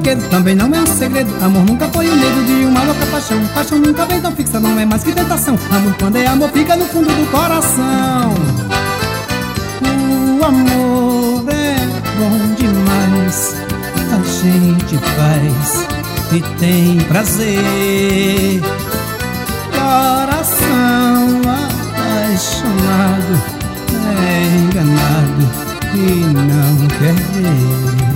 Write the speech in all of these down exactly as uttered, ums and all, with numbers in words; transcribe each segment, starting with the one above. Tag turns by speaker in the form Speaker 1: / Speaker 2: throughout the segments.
Speaker 1: brinquedo, também não é um segredo. Amor nunca foi o medo de uma louca paixão. Paixão nunca vem tão fixa, não é mais que tentação. Amor quando é amor fica no fundo do coração. O amor é bom demais, a gente faz e tem prazer. Coração apaixonado é enganado e não quer ver.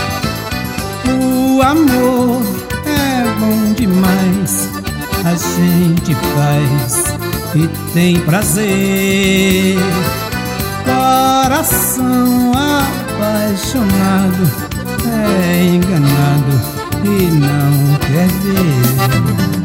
Speaker 1: O amor é bom demais, a gente faz e tem prazer. Coração apaixonado é enganado e não quer ver.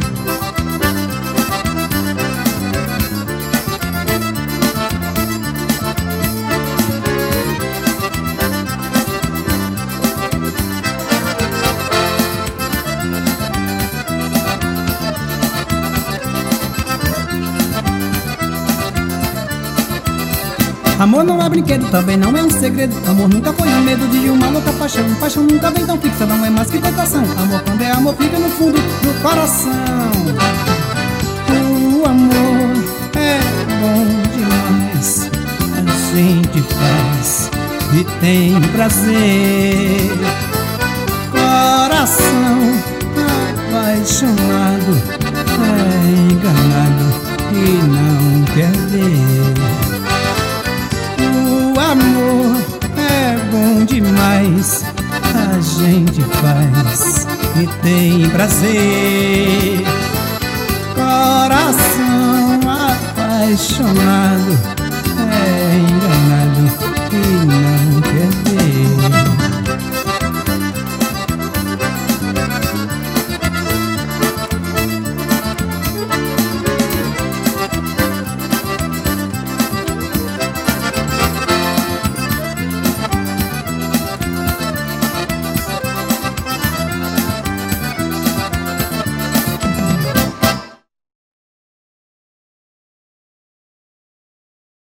Speaker 1: Amor não é brinquedo, também não é um segredo. Amor nunca foi o medo de uma louca paixão. Paixão nunca vem tão fixa, não é mais que tentação. Amor quando é amor fica no fundo do coração. O amor é bom demais, a gente faz e tem prazer. Coração apaixonado é enganado e não quer ver. O amor é bom demais, a gente faz e tem prazer.